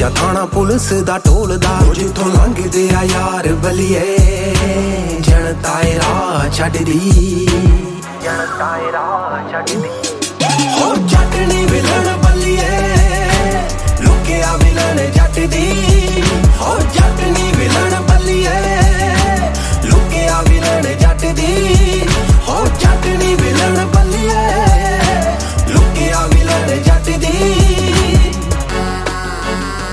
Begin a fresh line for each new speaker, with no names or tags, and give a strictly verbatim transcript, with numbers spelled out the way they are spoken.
ਜਾਂ ਥਾਣਾ ਪੁਲਿਸ ਦਾ ਢੋਲਦਾ ਜਿੱਥੋਂ ਲੰਘਦੇ ਆ ਯਾਰ ਬਲੀਏ ਜਨਤਾ ਏ ਰਾਹ ਛੱਡਦੀ ਜਨਤਾ ਏ ਰਾਹ ਛੱਡਦੀ ਹੋ ਜੱਟ ਨੀ ਵਿਲਣ ਬੱਲੀਏ ਲੁਕਿਆ ਵਿਲਣ